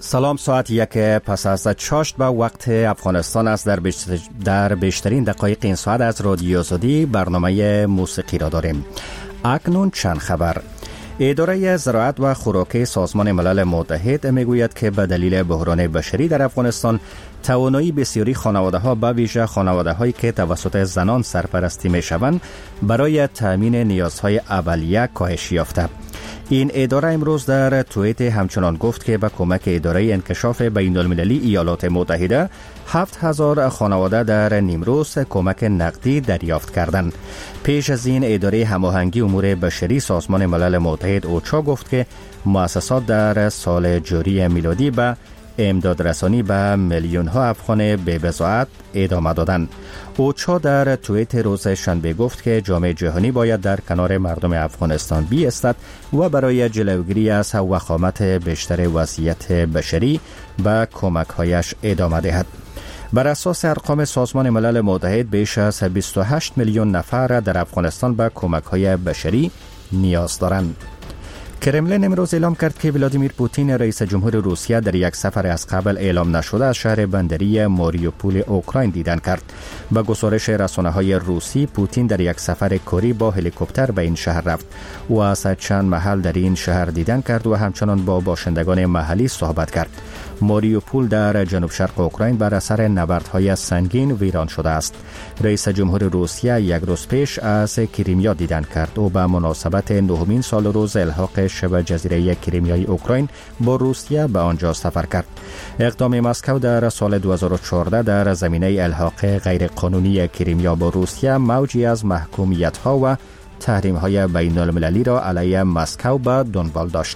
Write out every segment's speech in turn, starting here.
سلام. ساعت 1 پس از چاشت به وقت افغانستان است. در بیشترین دقایق این ساعت از رادیو آزادی برنامه موسیقی را داریم. اکنون چند خبر. اداره زراعت و خوراکی سازمان ملل متحد میگوید که به دلیل بحران بشری در افغانستان توانایی بسیاری خانواده‌ها به ویژه خانواده‌هایی که توسط زنان سرپرستی می‌شوند برای تامین نیازهای اولیه کاهش یافته. این اداره امروز در توییت همچنان گفت که به کمک اداره انکشاف بین‌المللی ایالات متحده 7000 خانواده در نیمروز کمک نقدی دریافت کردند. پیش از این اداره هماهنگی امور بشری سازمان ملل متحد اوچا گفت که مؤسسات در سال جاری میلادی به امداد رسانی به میلیون ها افغان بی‌بضاعت ادامه دادند. اوچا در توییت روز شنبه گفت که جامعه جهانی باید در کنار مردم افغانستان بایستد و برای جلوگیری از وخامت بیشتر وضعیت بشری به کمک‌هایش ادامه دهد. بر اساس ارقام سازمان ملل متحد بیش از 28 میلیون نفر در افغانستان به کمک‌های بشری نیاز دارند. کرملین امروز اعلام کرد که ولادیمیر پوتین رئیس جمهور روسیه در یک سفر از قبل اعلام نشده از شهر بندری ماریوپول اوکراین دیدن کرد. با گزارش رسانه‌های روسی، پوتین در یک سفر کاری با هلیکوپتر به این شهر رفت و از چند محل در این شهر دیدن کرد و همچنان با باشندگان محلی صحبت کرد. ماریوپول در جنوب شرق اوکراین بر اثر نبردهای سنگین ویران شده است. رئیس جمهور روسیه یک روز پیش از کریمیا دیدن کرد و به مناسبت 9مین سال روز الحاق شبه جزیره کریمیای اوکراین با روسیه به آنجا سفر کرد. اقدام مسکو در سال 2014 در زمینه الحاق غیرقانونی کریمیا با روسیه موجی از محکومیت‌ها و تحریم‌های بین‌المللی را علیه مسکو به دنبال داشت.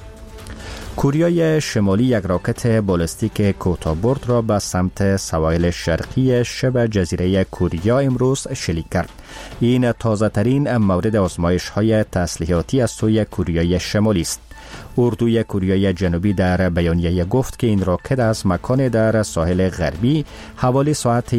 کوریای شمالی یک راکت بالستیک کوتاه‌برد را به سمت سواحل شرقی شبه جزیره کوریا امروز شلیک کرد. این تازه‌ترین مورد آزمایش‌های تسلیحاتی از سوی کوریای شمالی است. اردوی کوریای جنوبی در بیانیه گفت که این راکت از مکان در ساحل غربی حوالی ساعت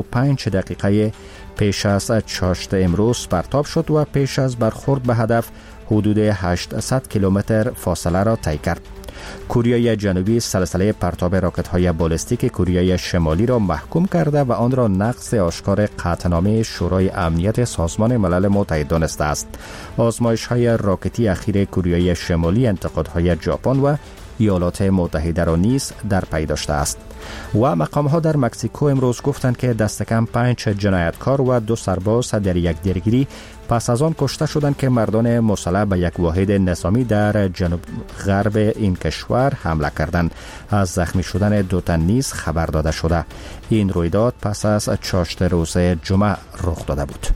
11:05 پیش از چاشت امروز پرتاب شد و پیش از برخورد به هدف حدود 800 کیلومتر فاصله را طی کرد. کوریای جنوبی سلسله پرتاب راکت‌های بالستیک کوریای شمالی را محکوم کرده و آن را نقض آشکار قطعنامه شورای امنیت سازمان ملل متحد دانسته است. آزمایش‌های راکتی اخیر کوریای شمالی انتقادهای ژاپن و ایالات متحده را نیز در پی داشته است. و مقام‌ها در مکزیکو امروز گفتند که دست کم 5 جنایتکار و 2 سرباز در یک درگیری پس از آن کشته شدند که مردان مسلح به یک واحد نظامی در جنوب غرب این کشور حمله کردند. از زخمی شدن 2 تن نیز خبر داده شده. این رویداد پس از چاشت روز جمعه رخ داده بود.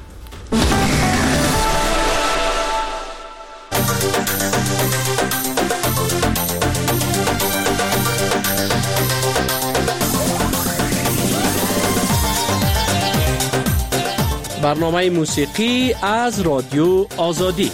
برنامه موسیقی از رادیو آزادی.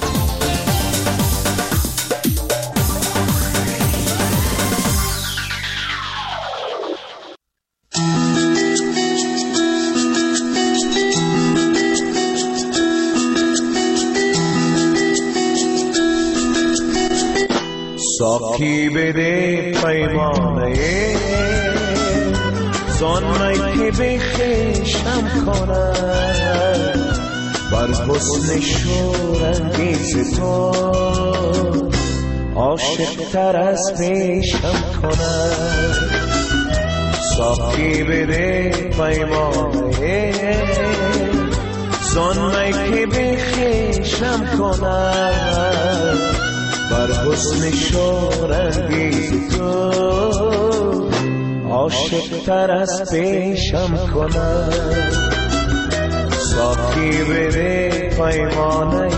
ساقی بده پیمانه زانمایی که بخشم کنم بر حسن شورانگیز تو عاشق تر از پیشم کنم. ساقی بده پیمانه زانمایی که بخشم کنم بر حسن شورانگیز تو عاشق تر از پیشم کنم. ساقی بده پیمانه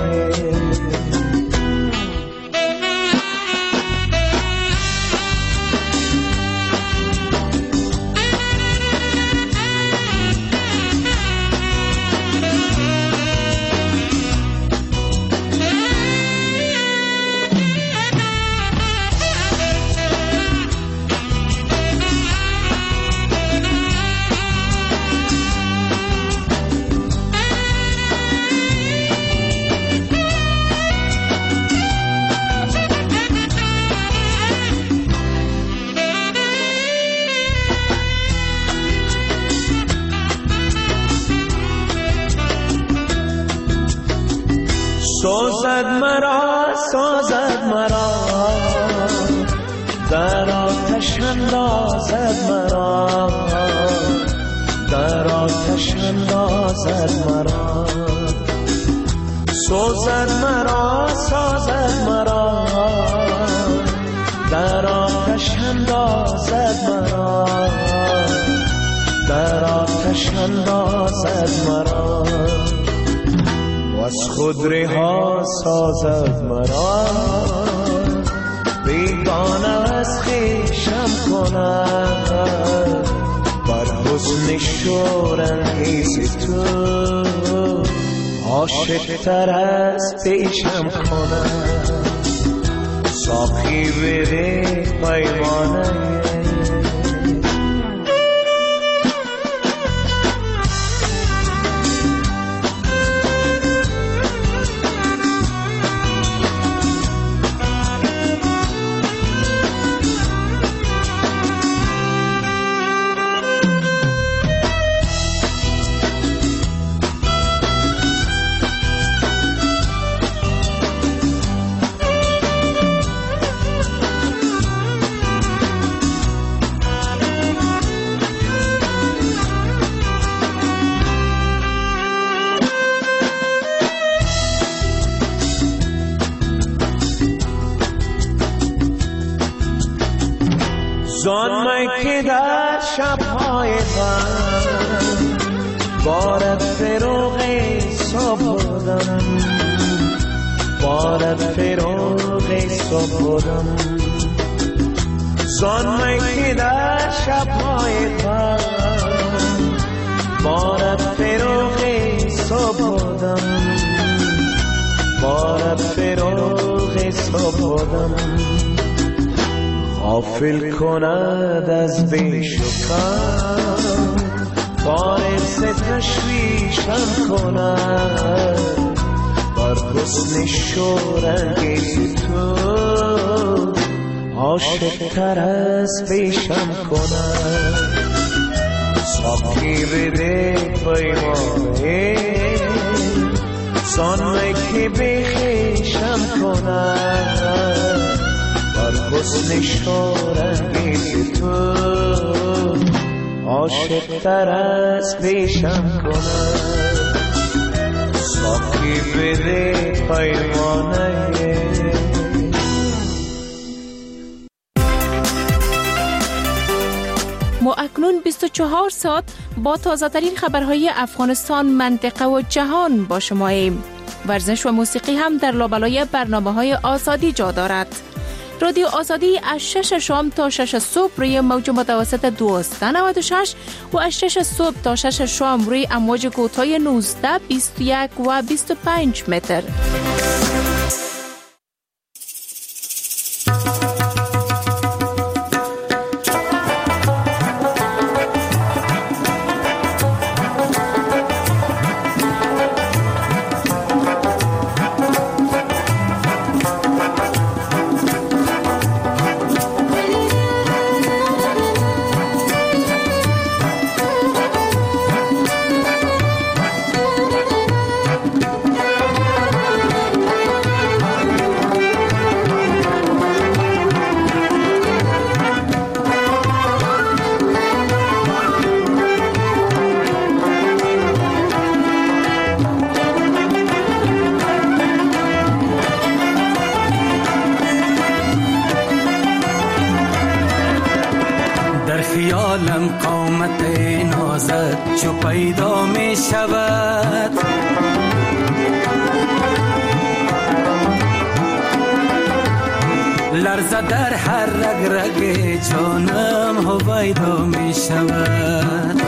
سازد مرا در آتش اندازد مرا در آتش اندازد مرا سازد مرا در آتش اندازد مرا در آتش اندازد مرا و از خود رها سازد مرا بیگانه از خویشم کند بر حسن شورانگیز تو عاشق تر از پیشم کند ساقی بده پیمانه زان می که در شبهای غم بارد فروغ صبح بودم بارد فروغ صبح بودم زان می که در شبهای غم بارد فروغ صبح بودم بارد فروغ صبح بودم غافل کند از بیش و کم باعث تشویشم کند بر حسن شورانگیز تو عاشق تر از پیشم کند ساقی بده پیمانه زان می که بخیشم کند حسن شورانگیز تو عاشق تر از پیشم کند ساقی بده پیمانه ما اکنون 24 ساعت با تازه ترین خبرهای افغانستان، منطقه و جهان با شماییم. ورزش و موسیقی هم در لابلای برنامه‌های آزادی جا دارد. رادیو آزادی از 6 شام تا 6 صبح روی موج متوسط 1296 و از 6 صبح تا 6 شام روی امواج کوتاه 19، 21 و 25 متر. خیالم قامت نازت چو پیدا می شود لرزه در هر رگ رگ جانم هویدا می شود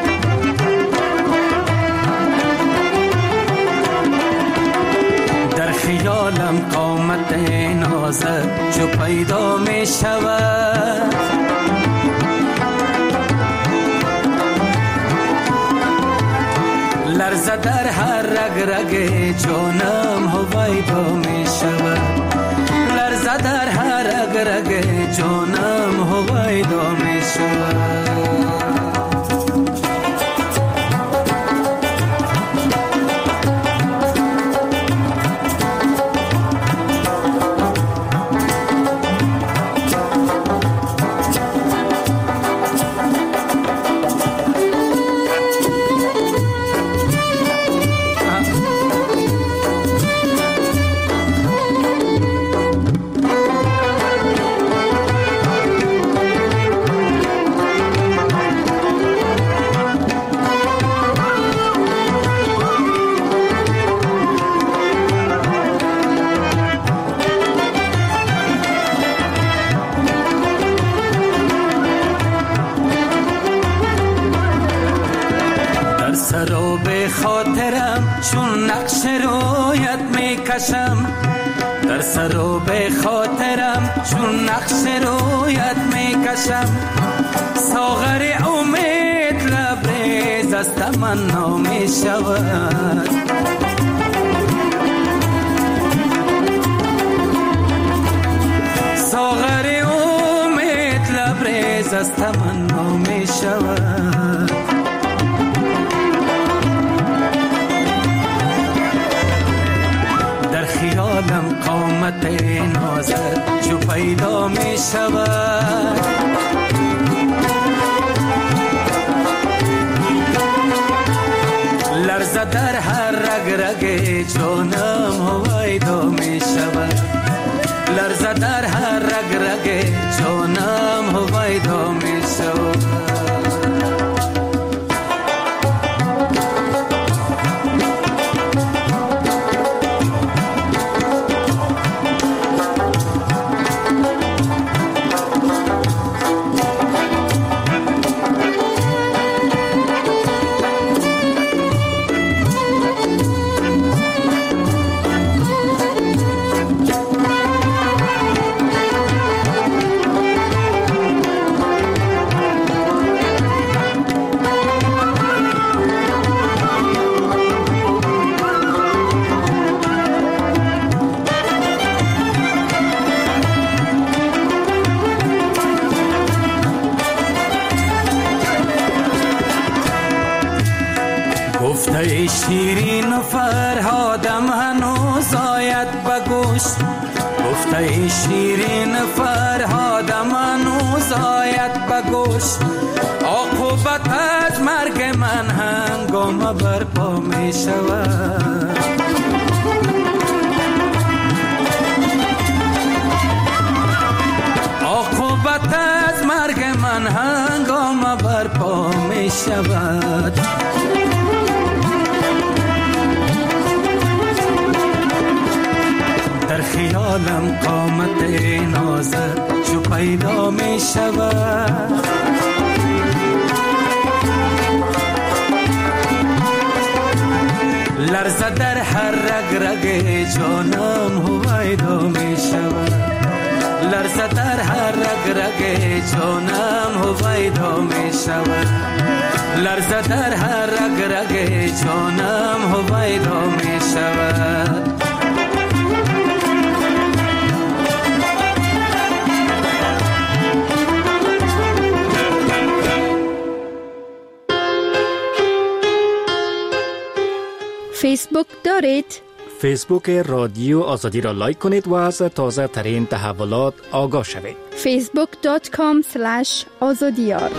در خیالم قامت نازت چو پیدا می شود لرزه در هر رگ رگ جانم هویدا می شود لرزه در هر رگ رگ جانم هویدا می شود کشم، در سر و به خاطرم چون نقش رویت می کشم. ساغر امید لبریز از تمنا می شود، ساغر امید لبریز از تمنا می شود. در خیالم قامت نازت جو پیدا می شود، لرزه در هر رگ رگ جانم هویدا می شود، لرزه در هر رگ رگ جانم هویدا می شود. گفته شیرین و فرهادم هنوز آید بگوش، گفته شیرین فرهادم هنوز آید بگوش. عاقبت از مرگ من هنگام برپا می شود، عاقبت از مرگ من هنگام برپا می شود. در خیالم قامت نازت جو پیدا می شود، لرزه در هر رگ رگ جانم هویدا می شود، لرزه در هر رگ رگ جانم هویدا می شود، لرزه در هر رگ رگ جانم هویدا می شود. فیسبوک دارید؟ فیسبوک رادیو آزادی را لایک کنید و از تازه ترین تحولات آگاه شوید. facebook.com/azadiyar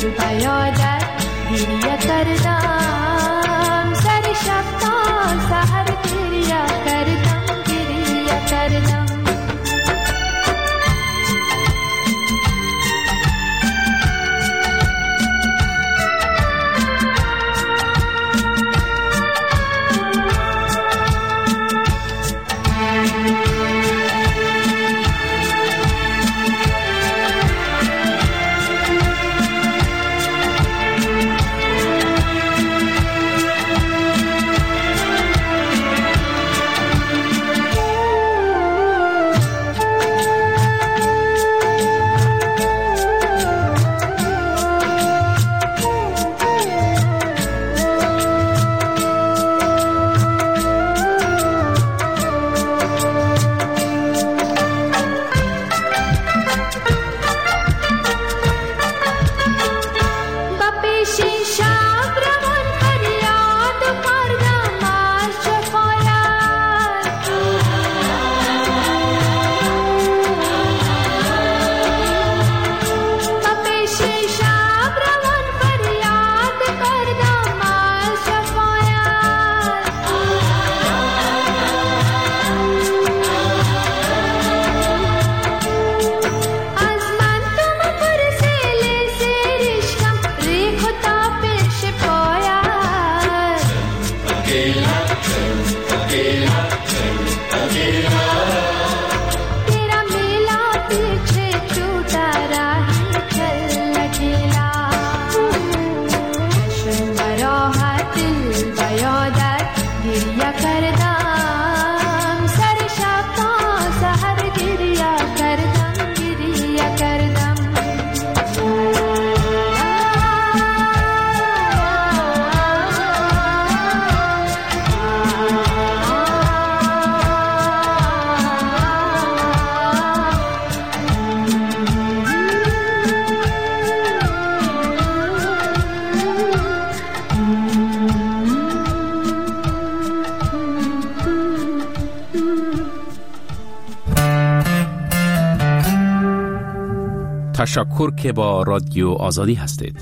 تشکر که با رادیو آزادی هستید.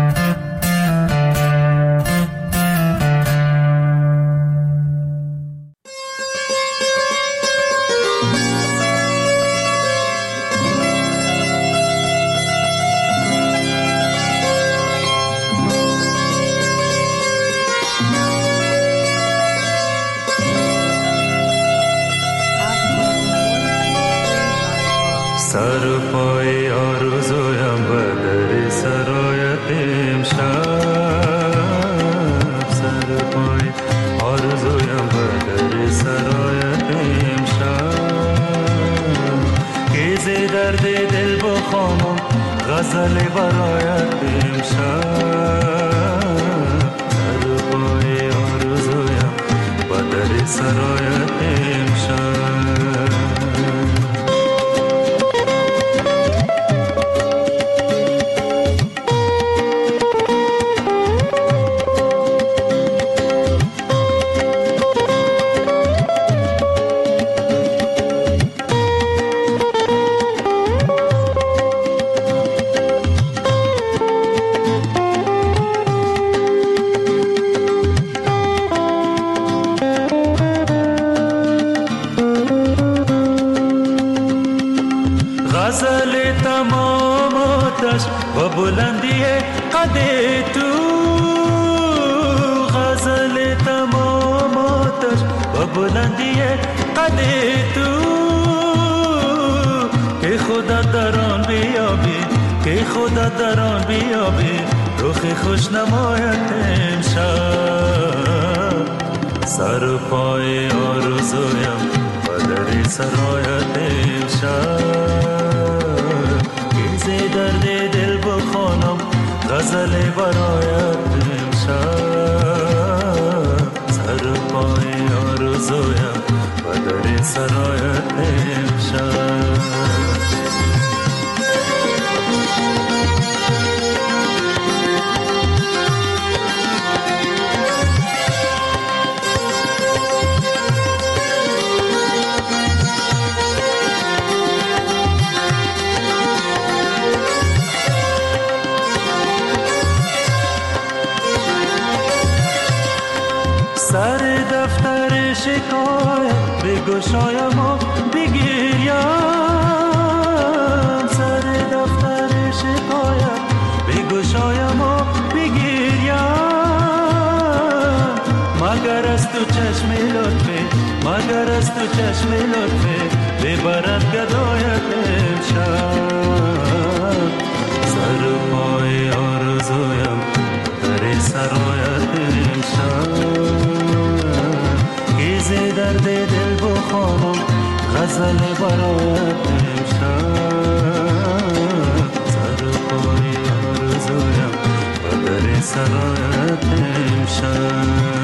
سر پای آرزویم به در سرایت امشب، سر پای آرزویم به در سرایت امشب، که ز درد دل بخوانم غزل برایت امشب، سر پای آرزویم به در سرایت امشب. غزل تمام آتش و بلندی قد تو، غزل تمام آتش و بلندی قد تو، که خدا در آن بیابی، که خدا در آن بیابی، رخ خوش نمایت امشب، سر پای آرزویم و در سرایت امشب، درد دل بخوانم غزل برایت امشب، سر پای آرزویم و در سرایت امشب. شکایت بگشایم و بگیریم، سر دفتر شکایت بگشایم و بگیریم، مگر از تو چشم لطفه، مگر از تو چشم لطفه ببرد گدایت امشب، سر و پای آرزویم در سرایت امشب، گیزه درد دل بخوانم غزل برایت امشب، سر و پای آرزویم در سرایت امشب.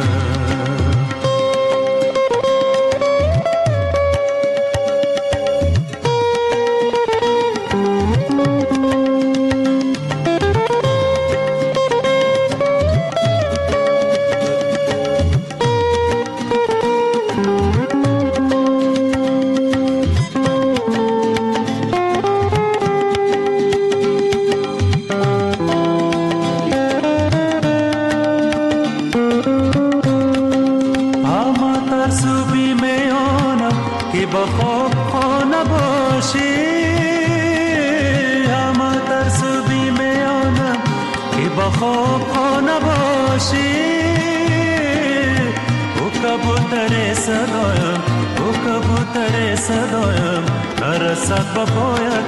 صدایم نرسد با پایت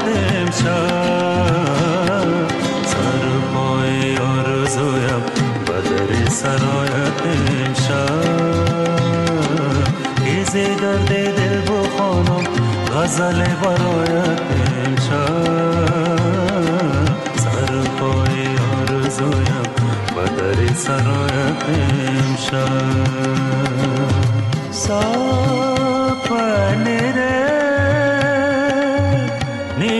امشب، سر پای آرزویم با در سرایت امشب، گیزه درد دل بخوانم غزل برایت امشب، سر پای آرزویم با در سرایت امشب. sapne re ni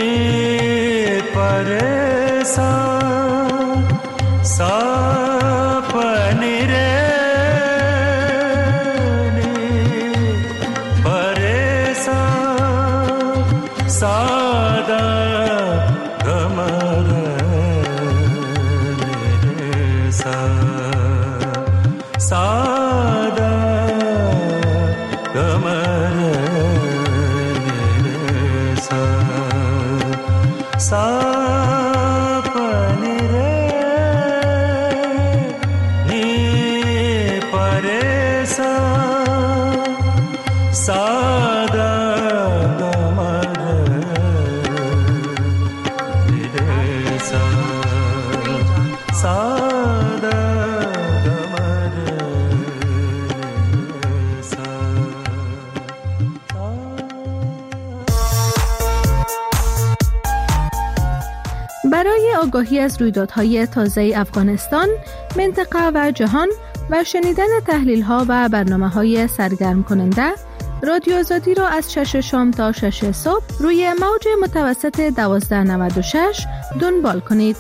paresan sapne re ni paresan sada gamare sa sada sapne re ni paresan sada gamare sa sada برای آگاهی از رویدادهای تازه افغانستان، منطقه و جهان و شنیدن تحلیل‌ها و برنامه‌های سرگرم کننده، رادیو آزادی را از 6 شام تا 6 صبح روی موج متوسط 1296 دنبال کنید.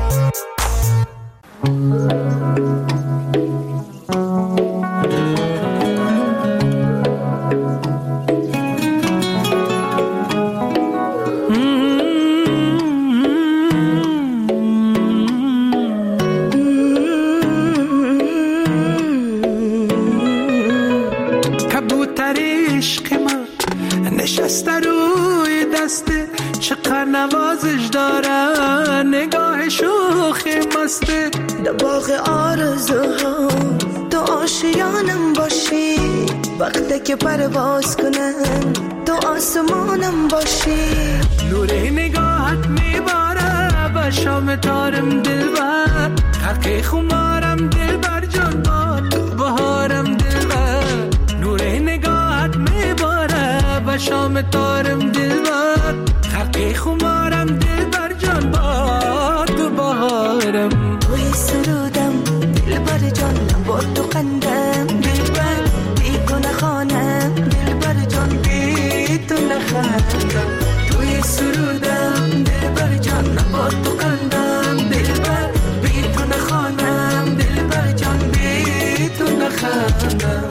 نوازش دارن نگاه شوخ مسته در باغ آرزوها تو آشیانم باشی وقتی که پرواز کنم تو آسمانم باشی نور نگاهت میباره به شام تارم دلبر حق خمارم دلبر جان با تو بهارم دلبر نور نگاهت میباره به شام تارم دلبر حقی خمارم دلبر جان با تو بهارم توی سرودم دلبر جان با تو قندم دلبر بی تو نخوانم دلبر جان بی تو نخوانم توی سرودم دلبر جان با تو قندم دلبر بی تو نخوانم دلبر جان بی تو نخوانم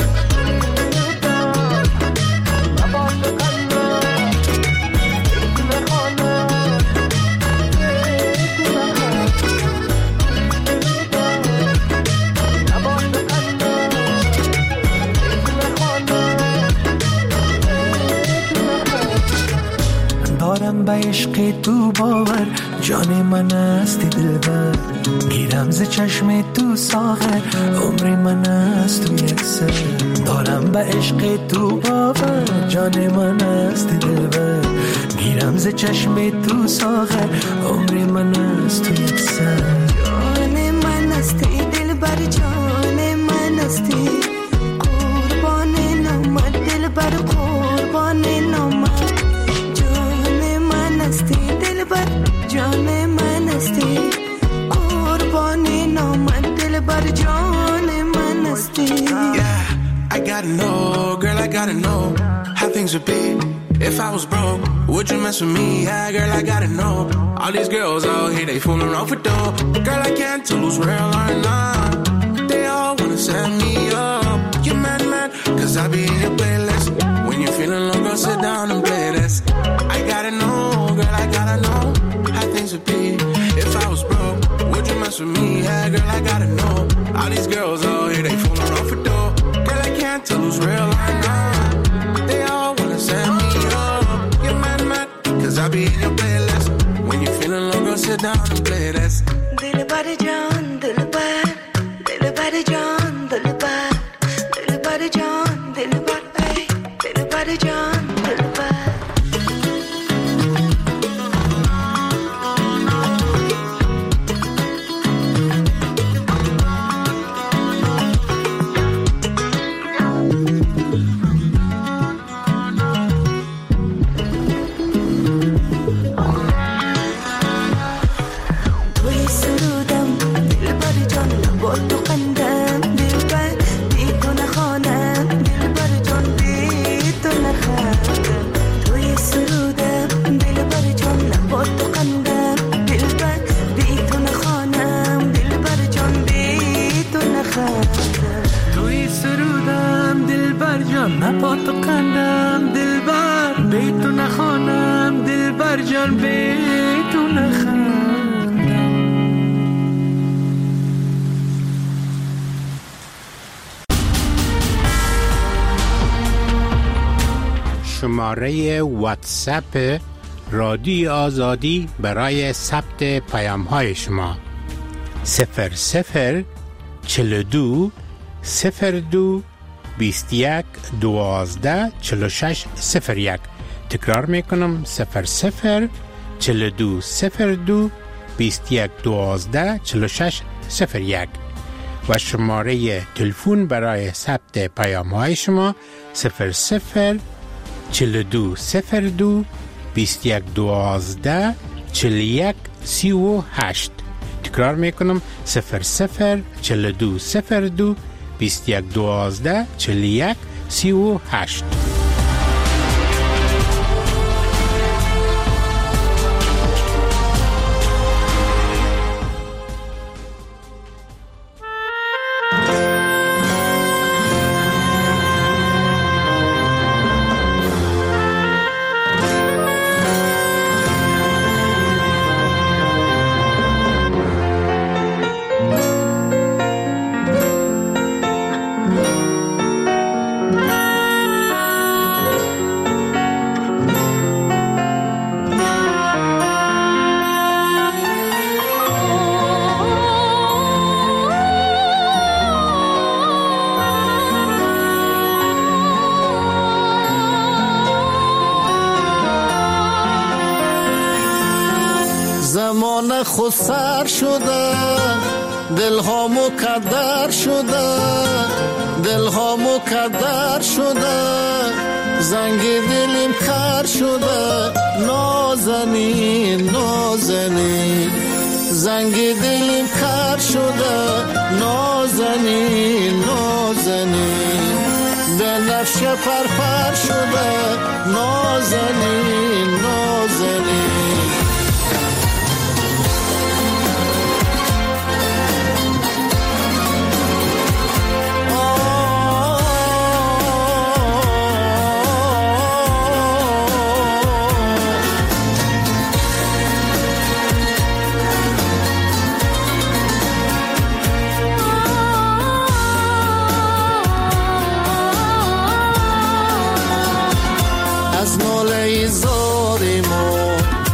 به عشق تو باور، جان من هستی دلبر. گیرم ز چشم تو ساغر، عمر من هست تو یک سر. دارم به عشق تو باور، جان من هستی دلبر. گیرم ز چشم تو ساغر، عمر من هست تو یک سر. جان من هستی دلبر، جان من هستی. قربان نامت دلبر، قربان نامت. جان من هستی دلبر، جان من هستی. قربان نامت دلبر، جان من هستی. I gotta know, girl, I gotta know how things would be if I was broke. Would you mess with me? Yeah, girl, I gotta know. All these girls out here, they fooling off with dough. Girl, I can't tell who's real or not. They all wanna set me up. You mad, cause I be in your playlist. When you're feeling low, go sit down and play this. I gotta know, girl, I gotta know how things would be if I was broke. Would you mess with me? Yeah, girl, I gotta know. All these girls out here, they fooling off with dough. Can't tell who's real or not. They all wanna set me up. You're mad, cause I be in your playlist. When you're feeling low, go sit down and play this. Dilbar John, Dilbar, Dilbar John, Dilbar, Dilbar John, Dilbar, Dilbar John, Dilbar. نبات و قندم دلبر، بیتو نخوانم دلبر جان، بیتو نخوانم. شماره واتساپ رادیو آزادی برای ثبت پیام‌های شما 0042 02 21 12 46 01. تکرار میکنم 0042 02 21 12 46 01 و شماره تلفن برای ثبت پیام‌های شما 0042 02 21 12 41 38. تکرار میکنم 0042 02 21 12 41 38. زمان خود سر شده، دل ها مکدر شده، دل ها مکدر شده، زنگ دلیم کر شده، نازنین نازنین، زنگ دلیم کر شده، نازنین نازنین، به نفش پرپر شده، نازنین نازنین. از ناله زاری ما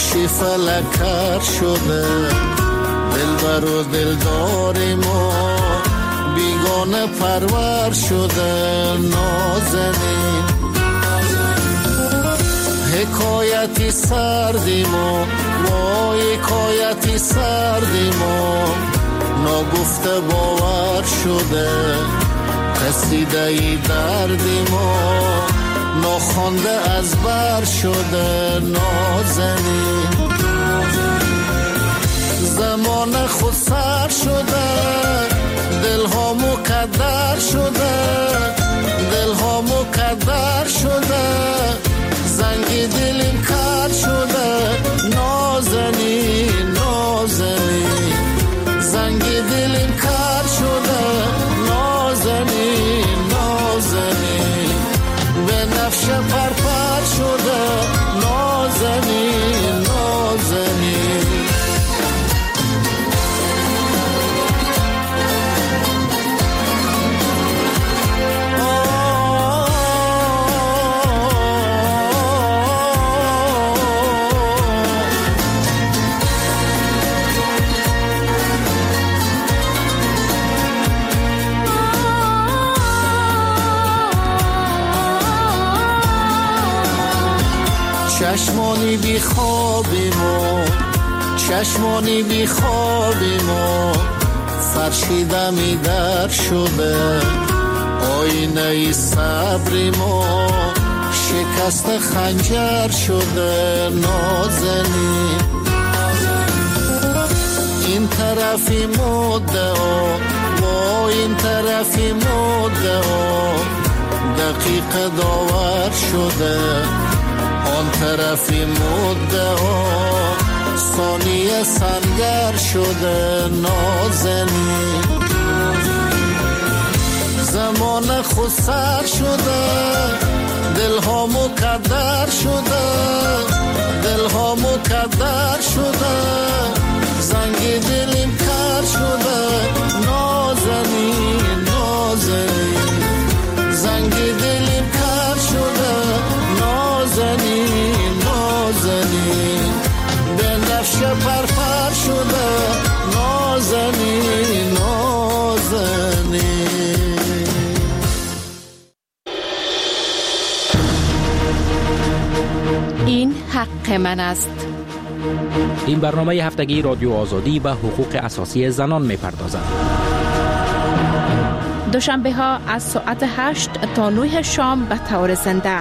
گوشی فلکر شده، دلبر و دلدار ما بیگانه پرور شده. نازنین حکایتی سردیم و وای حکایتی سردیم و نگفته باور شده. قصیده ای دردیم و نخوانده از بر شده. نازنین زمان خود سر شده، دلها مقدر شده، دلها مقدر شده، زنگ دلیم کر شده. نازنین نازنین زنگ دلیم کر شده. نازنین نازنین به نفش پرپر شده. نازنین نازنین چشمانی بی خوابیم و چشمانی بی خوابیم و فرشیدمی در شده. آینه ای صبریم و شکست خنجر شده. نازنین این طرفی مدعا و این طرفی مدعا دقیق داور شده. آن طرفی مدعا ثانیه سنگر شده. نازنین زمان خود سر شده، دلها مقدر شده، دلها مقدر شده، زنگ دلیم کر شده. نازنین نازنین زنگ دلیم کر شده. نازنین نازنین به نفش پرپر شده. نازنین نازنین این حق من است. این برنامه هفتگی رادیو آزادی به حقوق اساسی زنان می‌پردازد. دوشنبه ها از ساعت 8 تا 9 شام به طور زنده.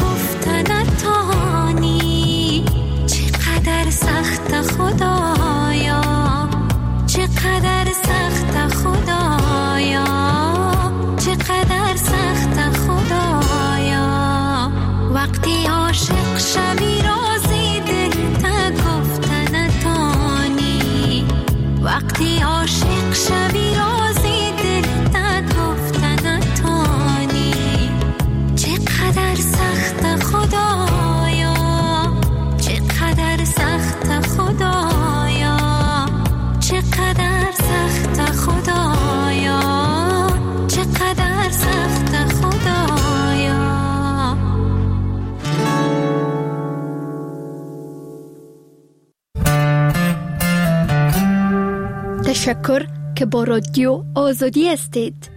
گفتن نتانی، چقدر سخت خدایا، چقدر سخت خدایا، چقدر سخت خدایا. وقتی عاشق شوی رازی دل تا گفتن نتانی، وقتی عاشق شوی رازی دل تا گفتن نتانی. چقدر سخت خدایا، چقدر سخت خدایا، چقدر سخت خدایا، چقدر سخت خدایا. تشکر که با رادیو آزادی هستید.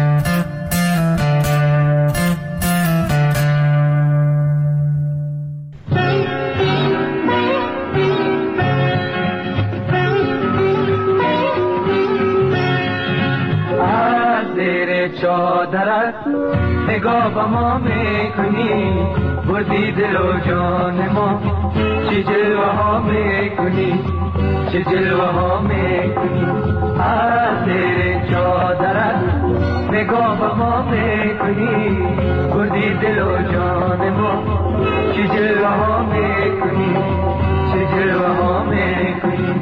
چادرت نگاه با ما میکنی، بردی دل و جان ما، چه جلوه ها میکنی، چه جلوه ها میکنی. از زیر چادرت نگاه با ما میکنی، بردی دل و جان ما، چه جلوه ها میکنی، چه جلوه ها میکنی.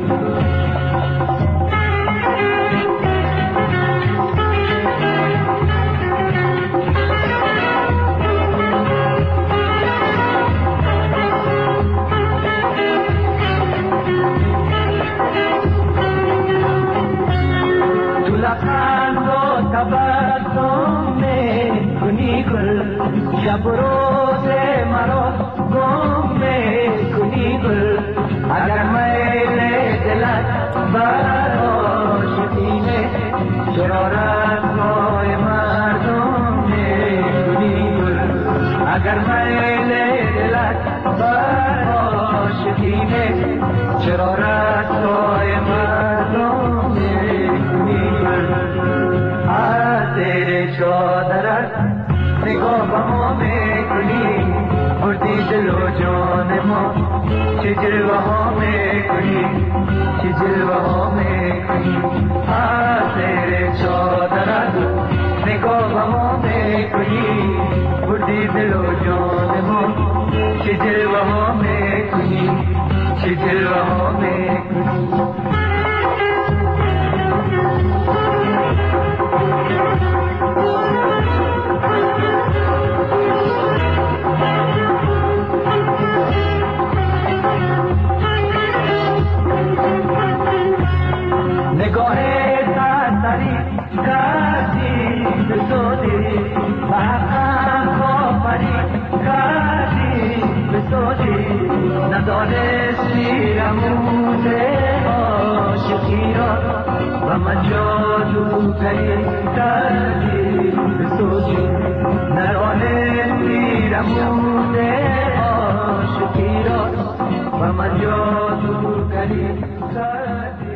تبسم میکنی گل، شب روز مرا گم میکنی گل. اگر میل دلت بر عاشقینه، چرا رسوای مردم میکنی گل. اگر میل دلت بر عاشقینه، چرا رسوای مردم میکنی گل. تیرے چادرت نگاه با ما میکنی، بردی دل و جان ما، چه جلوه ها میکنی، چه جلوه ها میکنی. تیرے چادرت نگاه با ما میکنی، بردی دل و جان ما، چه جلوه ها میکنی، چه جلوه ها میکنی. نگاه سرسری کردی به سودی، محقم کافری کردی به سودی. ندانستی رموز عاشقی را و من جادوگری کردی به سودی. ندانستی رموز عاشقی را و من جادوگری کردی.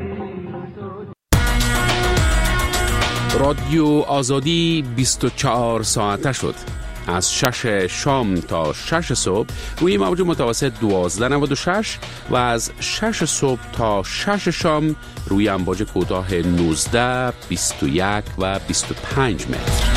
رادیو آزادی 24 ساعته شد. از 6 شام تا 6 صبح روی موج متوسط 1296 و از 6 صبح تا 6 شام روی امواج کوتاه 19، 21 و 25 متر.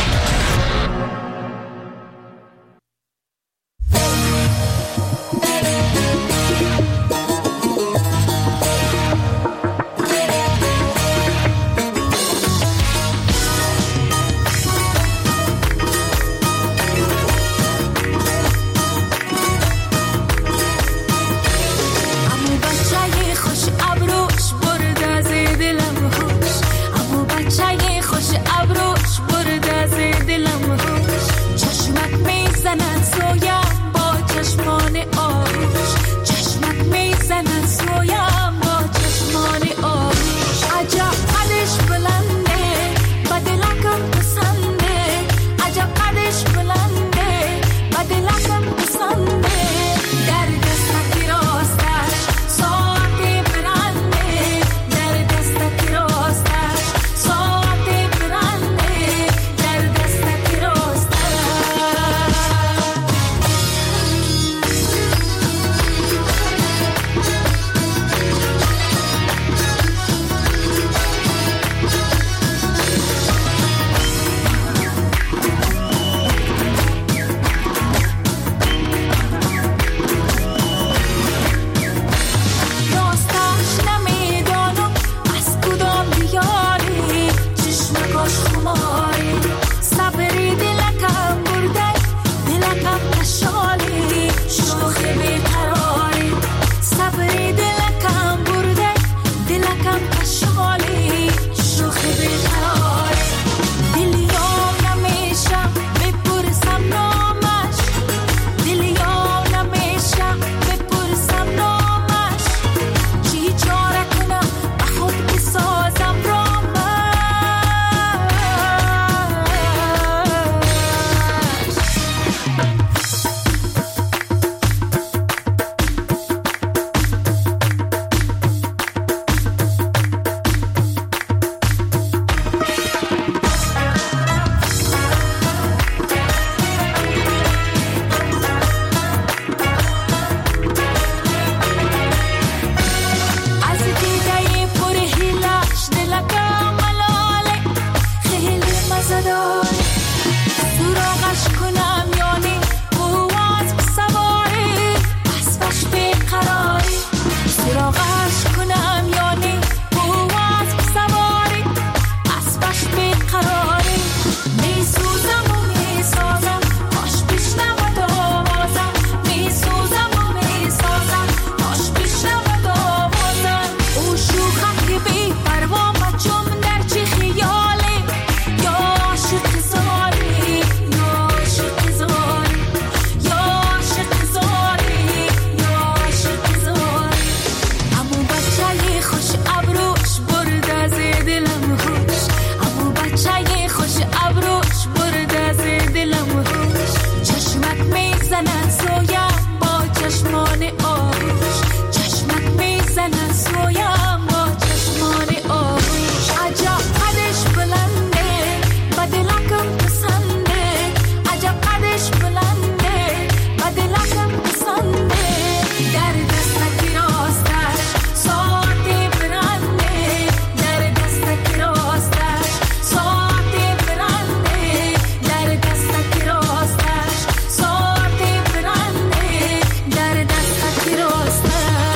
میزند سویم با چشمان آغوش، چشمک میزند سویم با چشمان آغوش. عجب قدش بلنده و دلکم پسنده، عجب قدش بلنده و دلکم پسنده. در دستک راستش ساعت برنده، در دستک راستش ساعت برنده، در دستک راستش ساعت برنده، در دستک راستش.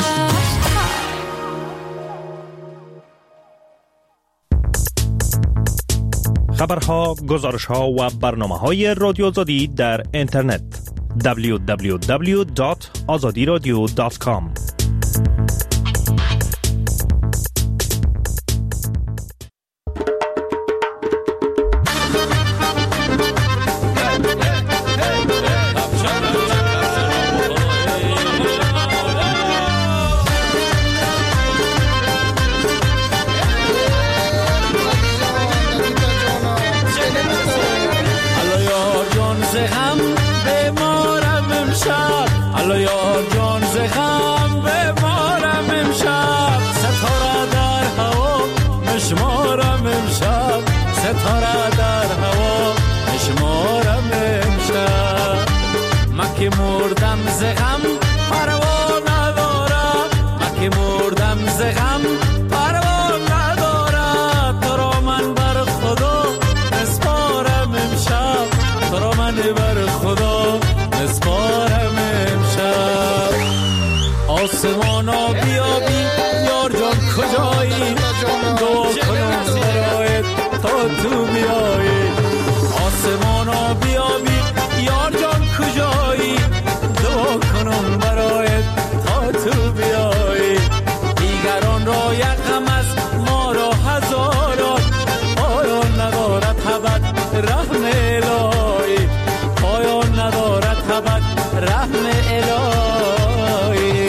خبرها، گزارشها و برنامه‌های رادیو آزادی در اینترنت www.azadiradio.com. که مردم ز غم پروا ندارم، من که مردم ز غم پروا ندارم. تو را من بر خدا نسپارم امشب، تو را من بر خدا نسپارم امشب. آسمانا بیابی یار جان کجایی، دعا کنم برایت تا تو بیایی. آسمانا بیابی یار جان کجایی، دعا کنم برایت تا تو بیایی. دیگران را یک غم است ما را هزاران، پایان ندارد ابد رحم الهی، پایان ندارد ابد رحم الهی.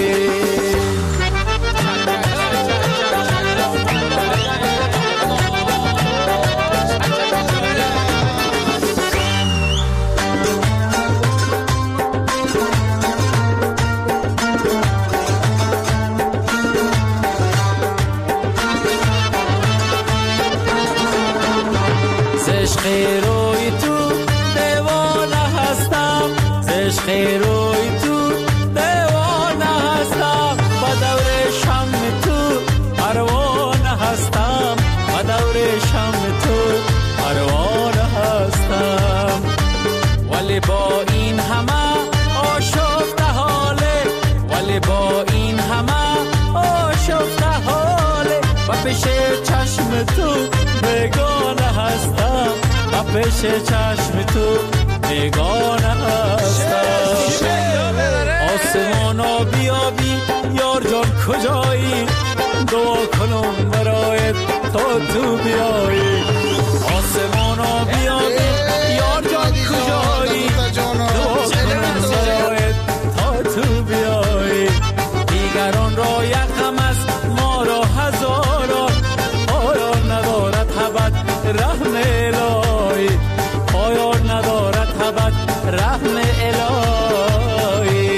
روی تو دیوانه هستم، عشق روی تو دیوانه هستم. با دور شم تو پروانه هستم، با دور شم تو پروانه هستم. ولی با این همه آشفته حاله، ولی با این همه آشفته حاله. و پیش چشم تو بیگانه هستم، و پیش چشم تو بیگانه هستم. آسمانا بیابی یار جان کجایی، دعا کنم برایت تا تو بیایی. آسمانا بیابی یار جان کجایی، دعا کنم برایت تا تو بیایی. دیگران را یک غم است ما را هزاران، پایان ندارد ابد رحم الهی، پایان ندارد ابد رحم الهی.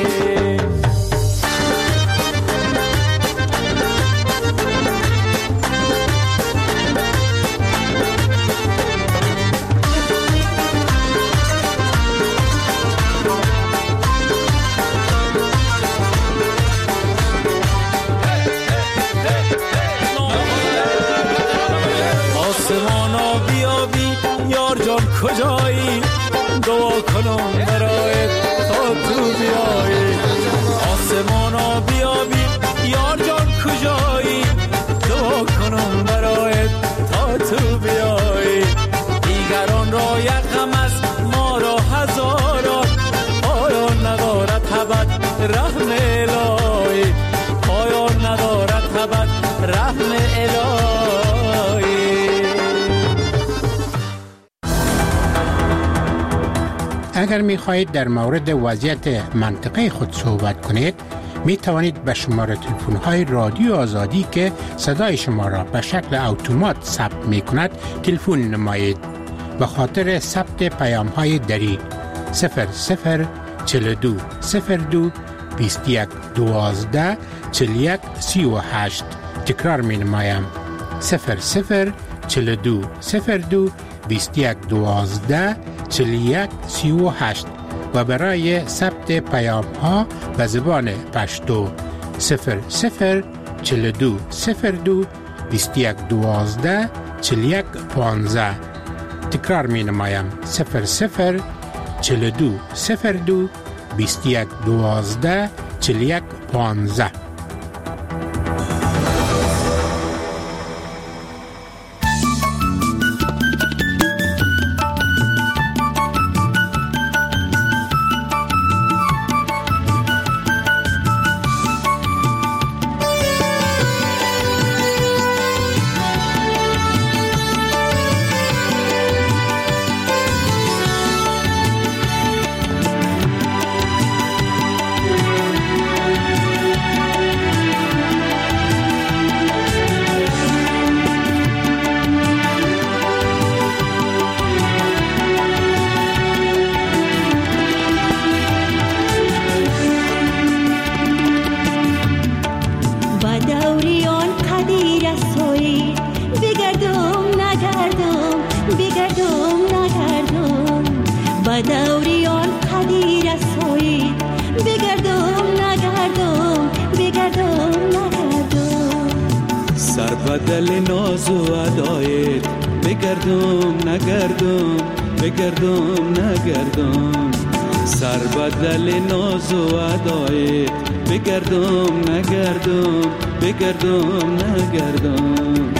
آسمانا بیابی یار جان کجایی، دعا کنم برایت تا تو بیایی. آسمانا بیابی یار جان کجایی، دعا کنم برایت تا تو بیایی. دیگران را یک غم است ما را هزاران، پایان ندارد ابد رحم الهی، پایان ندارد ابد رحم الهی. اگر می خواهید در مورد وضعیت منطقه خود صحبت کنید، می توانید به شماره تلفن های رادیو آزادی که صدای شما را به شکل اتومات ثبت می کند تلفن نمایید. به خاطر ثبت پیام های دری 00 42 02 21 12 41 38. تکرار می نمایم 00 42 02 21 12 41 38 و برای ثبت پیام ها به زبان پشتو 00 42 02 21 12 41 15. تکرار می نمایم 00 42 02 21 12 41 15. بدل ناز و ادایت بگردم نگردم بگردم نگردم سر بدل ناز و ادایت بگردم نگردم بگردم نگردم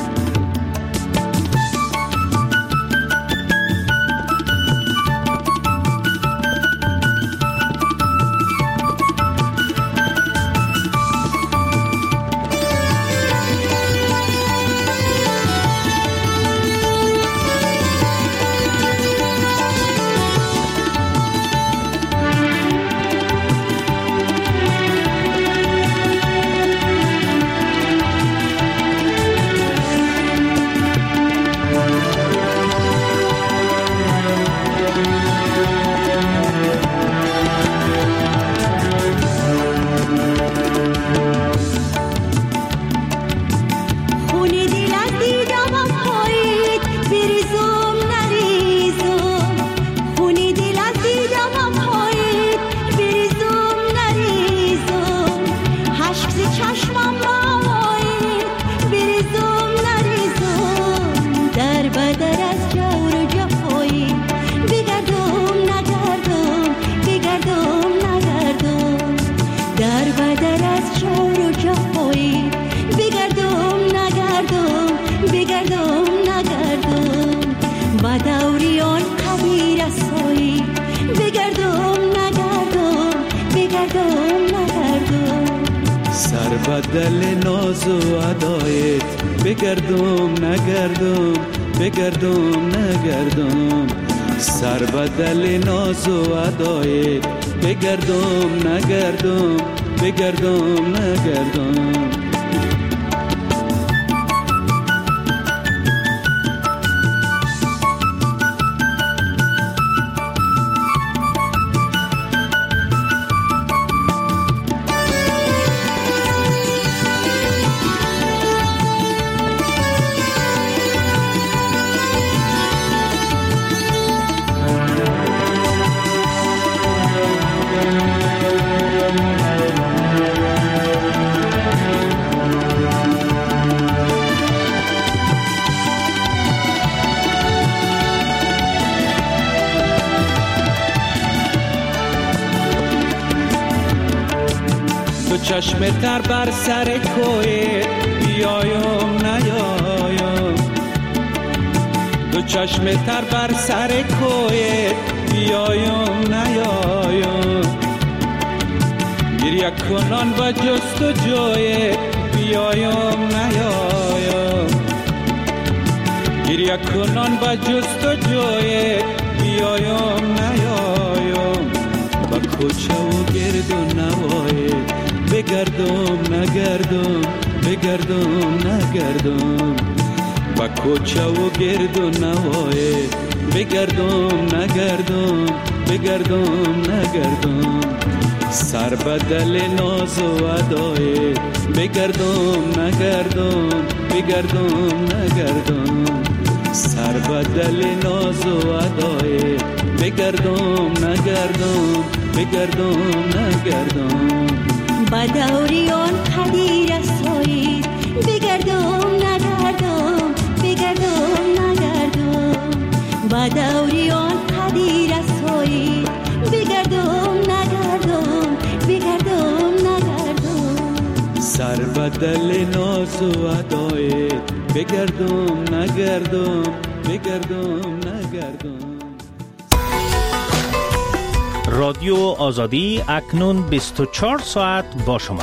بدل ناز و ادایت بگردم نگردم بگردم نگردم سر بدل ناز و ادایت بگردم نگردم بگردم نگردم چشم تر بر سر کویت بیایم نیایم دو چشم تر بر سر کویت بیایم نیایم گریه کنان و جست و جویت بیایم نیایم گریه کنان و جست و جویت بیایم نیایم با کوچه و گرد و نوایت بگردم نگردم بگردم نگردم با کوچه و گرد و نوایت بگردم نگردم بگردم نگردم سر بدل ناز و ادای بگردم نگردم بگردم نگردم سر بدل ناز و ادای بگردم نگردم بگردم نگردم بدوریان قدیر سایی بگردم نگردم بگردم نگردم بدوریان قدیر سایی بگردم نگردم بگردم نگردم سر بدل ناز و ادای بگردم نگردم بگردم نگردم. رادیو آزادی اکنون 24 ساعت با شما.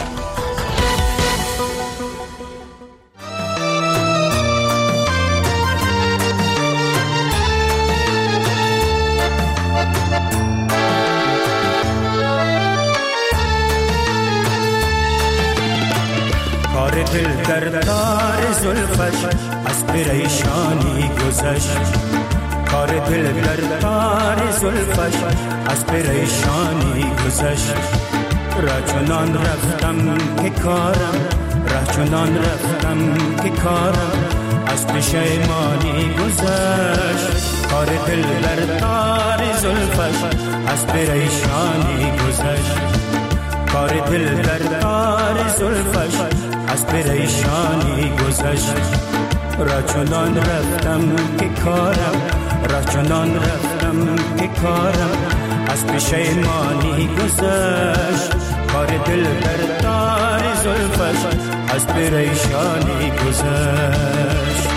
کار دل در تار زلفش از پریشانی گذشت کار دل در تار زلفش از پریشانی گذشت راه چنان رفتم که کارم راه چنان رفتم که کارم از پشیمانی گذشت کار دل در تار زلفش از پریشانی گذشت کار دل در تار زلفش از پریشانی گذشت راه چنان رفتم که کارم راه چنان رفتم که کارم از پشیمانی گذشت کار دل در تار زلفش از پریشانی گذشت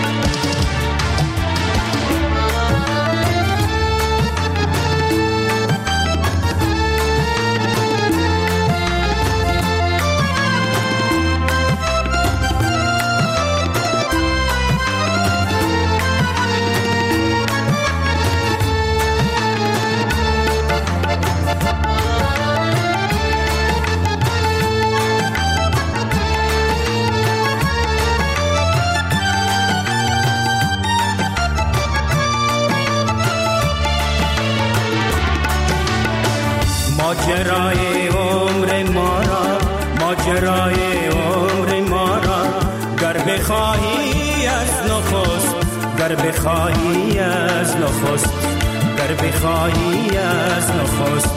ماجرای عمر ما را ماجرای عمر ما را گر بخواهی از نخست گر بخواهی از نخست گر بخواهی از نخست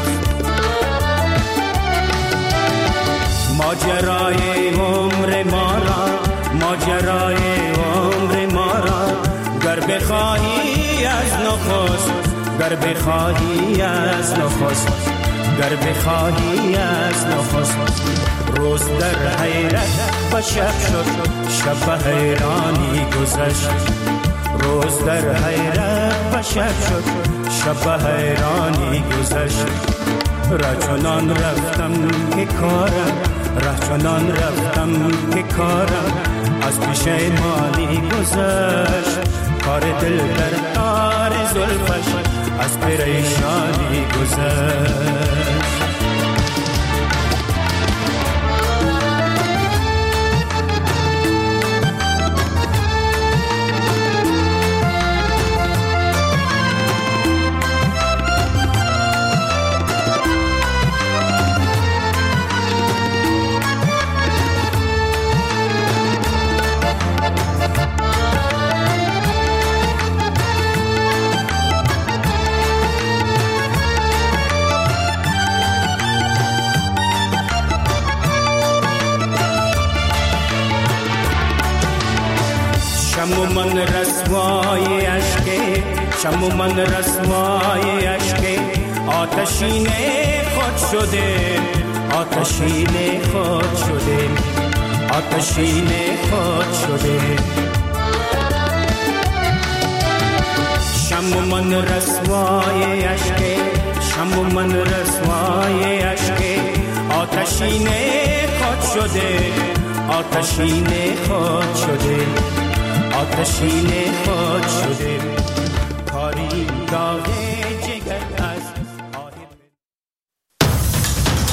ماجرای عمر ما را ماجرای عمر ما را گر بخواهی از نخست گر بخواهی از نخست گر بخواهی از نخست روز در حیرت و شب شد شب حیرانی گذشت روز در حیرت و شب شد شب حیرانی گذشت راه چنان رفتم که کارم راه چنان رفتم که کارم از پشیمانی گذشت کار دل در تار زلفش از پریشانی گذشت شم من رسوای عشق شم من رسوای عشق آتشین خود شده آتشین خود شده آتشین خود شده شم من رسوای عشق شم من رسوای عشق آتشین خود شده آتشین خود شده آتشین خود شده کاری داغه